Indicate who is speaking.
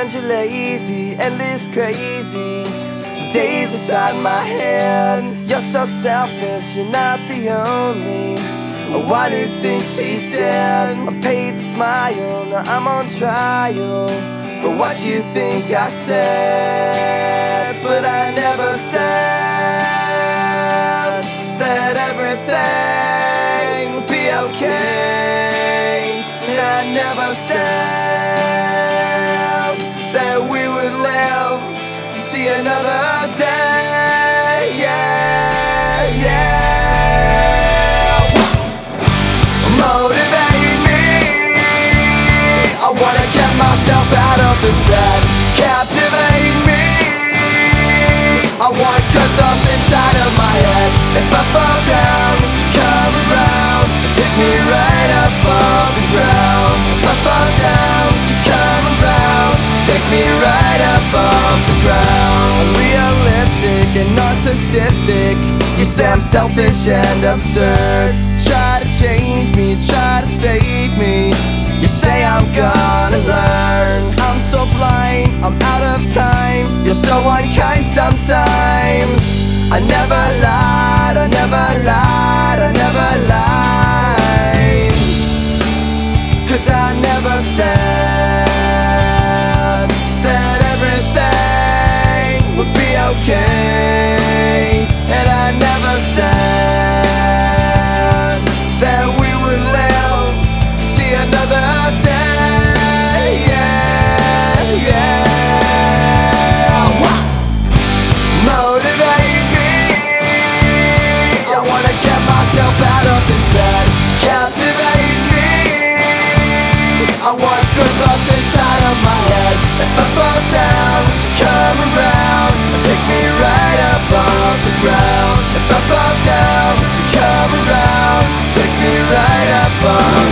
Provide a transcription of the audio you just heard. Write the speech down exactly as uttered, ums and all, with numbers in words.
Speaker 1: find you lazy, endless crazy days inside my head. You're so selfish, you're not the only one who thinks he's dead. I'm paid to smile, now I'm on trial for what you think I said. But I never said that everything would be okay. And I never said that we would live to see another day. Yeah, yeah. Motivate me, I wanna get myself out of this bed. Captivate me, I want good thoughts inside of my head. If I fall down, would you come around and pick me right up off the ground? If I fall down, would you come around, pick me right up off the ground? Unrealistic and narcissistic, you say I'm selfish and absurd. Try to change me, try to save me, you say I'm gonna learn. I'm so blind, I'm out of time, you're so unkind sometimes. I never lied, I never lied, I never lied, 'cause I never said that everything would be okay. And I never said that we would live to see another day. Yeah, yeah. Motivate me, I wanna get myself out of this bed. Captivate me, I want good thoughts inside of my head. If I fall down, would you come around and pick me right up off the ground? If I fall down, would you come around, pick me right up off